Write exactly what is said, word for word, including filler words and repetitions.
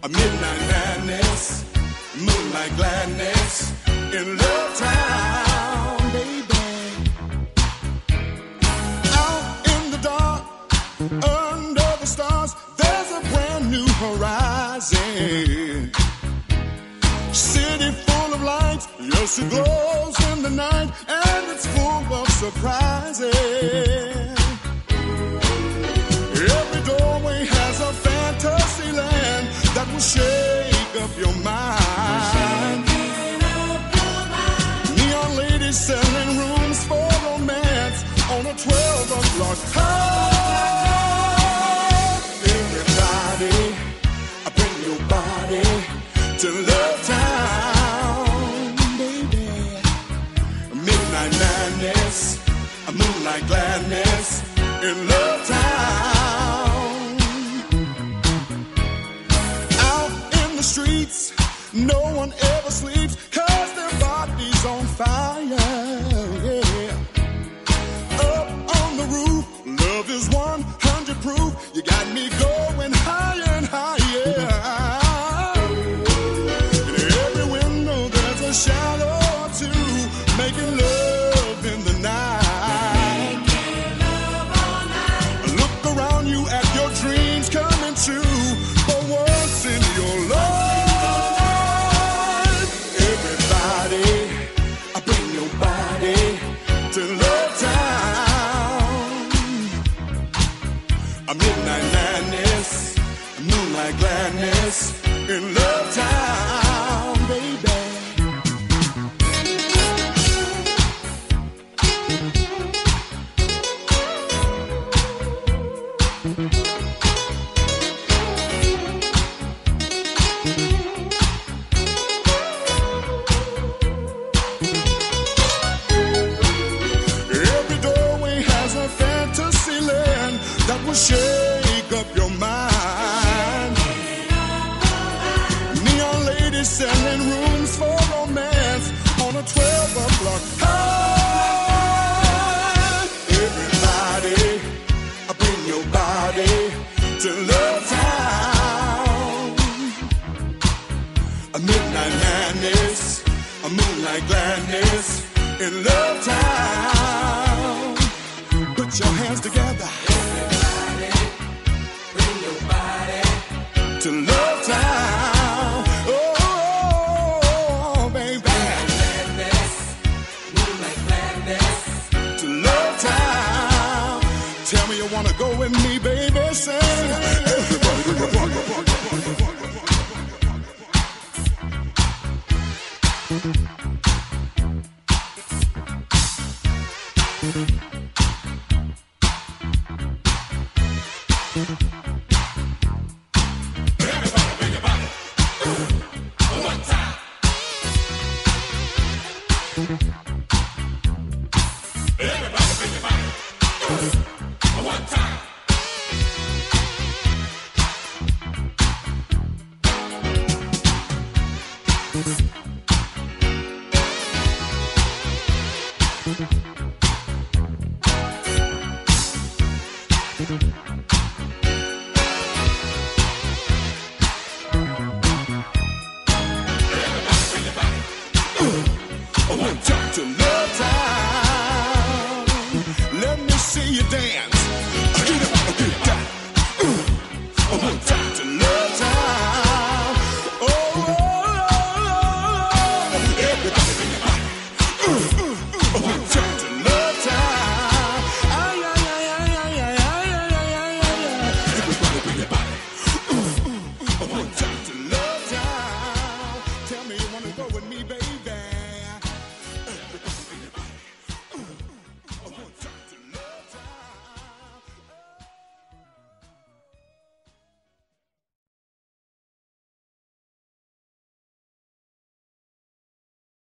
A midnight madness, moonlight gladness in Love Town, baby. Out in the dark, under the stars, there's a brand new horizon. City full of lights, yes, it glows in the night, and it's full of surprises. Every doorway has a fantasy land that will shake up your mind. Neon ladies selling rooms for romance on a twelve o'clock time. Everybody, bring your body to Love Town, baby. Midnight madness, a moonlight gladness in Love Town. Out in the streets, no one ever sleeps, 'cause their body's on fire, yeah. Up on the roof, love is one hundred proof. You got me going higher and higher. In every window there's a shadow or two, making love in the night. Making love all night. Look around you at your dreams coming true for once in your life. Everybody, I bring your body to Love Town. A midnight madness, a moonlight gladness in Love Town, baby. Every doorway has a fantasy land that will shake up your mind. Neon ladies selling rooms for romance on a twelve o'clock high. Everybody, bring your body to Love Town. A midnight madness, a moonlight gladness in Love Town. Put your hands together. Everybody, bring your body to Love Town. Oh, baby. Gladness, moonlight gladness to Love Town. Tell me you wanna go with me, baby. Say, everybody, bring your body. One time to Love Town. Let me see you dance. Get up, get down. One time to Love Town. Oh, everybody bring your body. One time to Love Town. Ay, ay, ay, ay, ay, ay, ay, ay, ay, ay. Everybody bring your body. One time to Love Town. Tell me you wanna go with me, baby.